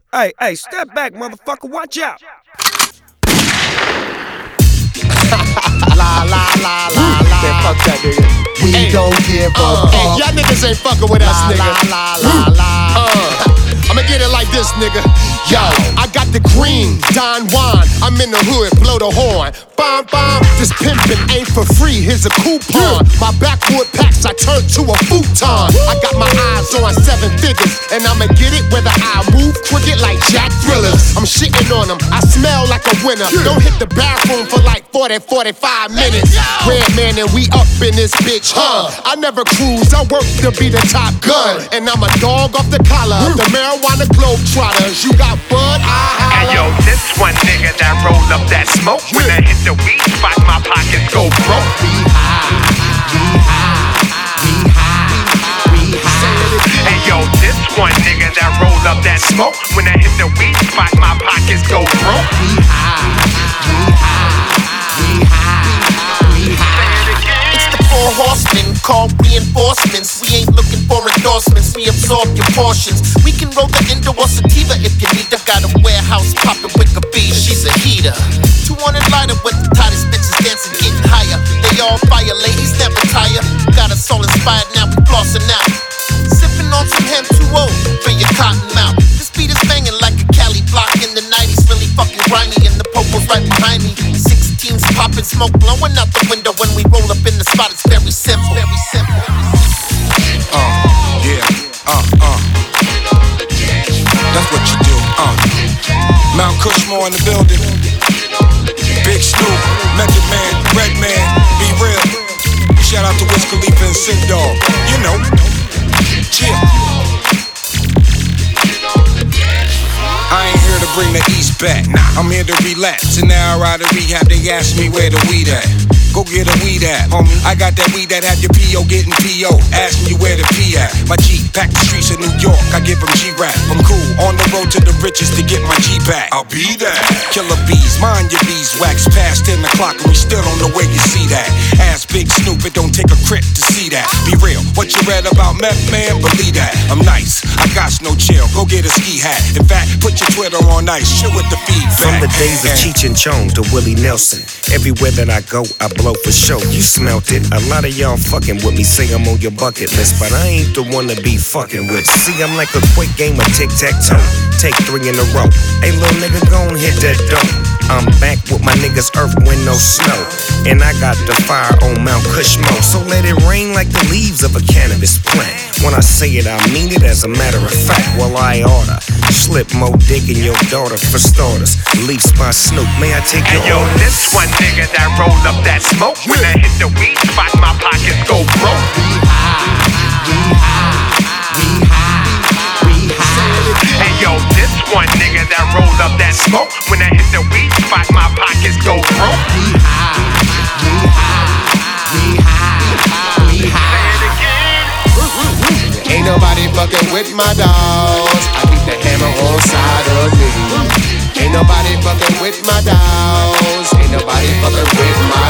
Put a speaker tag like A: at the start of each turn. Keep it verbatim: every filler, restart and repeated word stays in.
A: Hey, hey, step back, motherfucker, watch out.
B: La la la la la.
C: Man, fuck that nigga.
D: We
B: Hey,
D: don't give a
B: uh,
D: fuck.
B: hey, y'all niggas ain't fucking with us,
D: La
B: nigga.
D: la la la la.
B: Uh, I'ma get it like this, nigga. Yo, I got the green, Don Juan. I'm in the hood, blow the horn. Bomb, bomb, this pimpin' ain't for free. Here's a coupon. My backwood packs, I turned to a futon. I got my eyes on seven figures, and I'ma get it whether I move crooked like Jack Thrillers. I'm shitting on them, I smell like a winner. Don't hit the bathroom for like forty, forty-five minutes. Red man, and we up in this bitch, huh? I never cruise, I work to be the top gun. And I'm a dog off the collar, the marijuana globetrotters. You got bud, I
E: Hey yo, this one nigga that roll up that smoke. When I hit the weed spot, my pockets go broke.
B: We high, we high, we high, we high.
E: Hey yo, this one nigga that roll up that smoke. When I hit the weed spot, my pockets go broke.
B: We high, we high, we high, we high.
F: It's the four horsemen called reinforcements. We ain't looking for endorsements, we absorb your portions. We can roll the Indo or sativa if you need. I got a warehouse poppin' with a bee, she's a heater. two hundred lighter with the tightest bitches dancing, getting higher. They all fire, ladies never tire. Got us all inspired, now we flossin' out. Sippin' on some Hem two O for your cotton mouth. This beat is banging like a Cali block in the nineties, really fucking grimy, and the popo's right behind me. sixteens poppin', smoke blowing out the window when we roll up in the spot. It's very simple, very simple.
G: Uh, yeah, uh, uh. That's what you do, uh. Mount Cushmore in the building. Big Snoop, Method Man, Red Man, Be Real. Shout out to Wiz Khalifa and Sick Dog. You know, chill. I ain't here to bring the East back. I'm here to relax. And now I ride to rehab, they ask me where the weed at. Go get a weed at, homie. I got that weed that have your P O getting P O. Asking you where the P at. My G pack the streets of New York. I give them G-Rap. I'm cool. On the road to the riches to get my G back. I'll be there. Killer bees, mind your beeswax. Past ten o'clock and we still on the way you see that. Ask Big Snoop, it don't take a crit to see that. Be real, what you read about meth, man, believe that. I'm nice, I got no chill. Go get a ski hat. In fact, put your Twitter on ice. Chill with the feedback.
A: From the days of Cheech and Chong to Willie Nelson, everywhere that I go, I blow for show. You smelt it. A lot of y'all fucking with me say I'm on your bucket list, but I ain't the one to be fucking with. See, I'm like a quick game of tic-tac-toe. Take three in a row. Hey, little nigga, gon' hit that dope. I'm back with my niggas, earth, wind, no snow. And I got the fire on Mount Cushmore. So let it rain like the leaves of a cannabis plant. When I say it, I mean it as a matter of fact. Well, I oughta slip more dick in your daughter for starters. Leaf spot Snoop, may I take your
E: Hey yo,
A: orders?
E: this one nigga that roll up that smoke. When I hit the weed spot, my pockets go broke.
B: We high, we high, we high, we high.
E: Hey yo, this one nigga that roll up that smoke. When I hit the weed spot, my pockets go broke.
B: We high, we high, we high, we high. Ain't nobody fucking with my dogs. I keep the hammer on side of me. Ain't nobody fucking with my dogs. Ain't nobody fucking with my